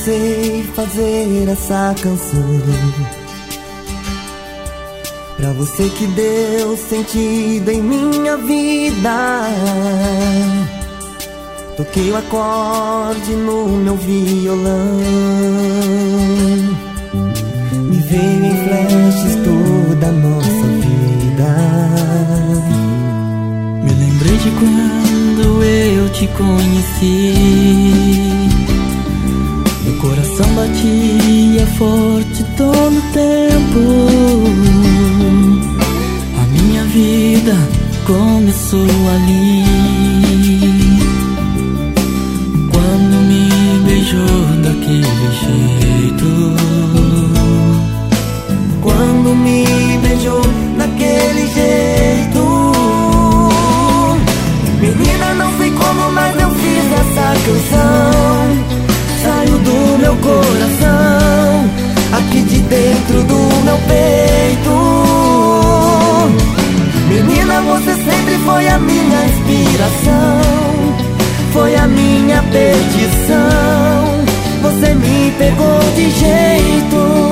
sei fazer essa canção pra você que deu sentido em minha vida. Toquei o acorde no meu violão, me veio em flashes toda a nossa vida. Me lembrei de quando eu te conheci. Meu coração batia forte todo o tempo. A minha vida começou ali, quando me beijou daquele jeito. Quando me beijou daquele jeito. Menina, não sei como, mas eu fiz essa canção. Saiu do meu coração, aqui de dentro do meu peito. Menina, você sempre foi a minha inspiração, foi a minha perdição. Você me pegou de jeito.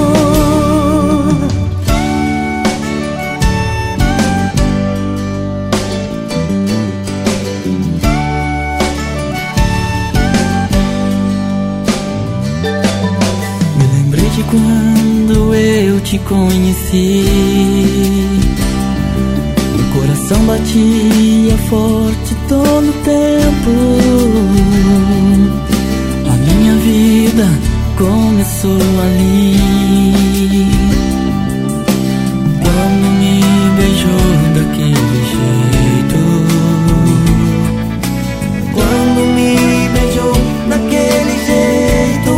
Quando eu te conheci, meu coração batia forte todo o tempo. A minha vida começou ali, quando me beijou daquele jeito. Quando me beijou daquele jeito.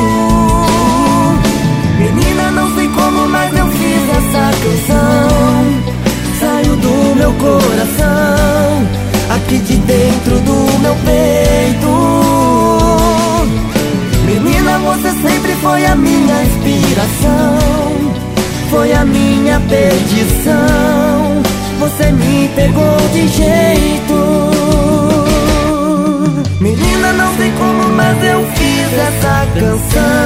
Menina, não sei como, mas eu fiz essa canção. Saiu do meu coração, aqui de dentro do meu peito. Menina, você sempre foi a minha inspiração, foi a minha perdição. Você me pegou de jeito. Menina, não sei como, mas eu fiz essa canção.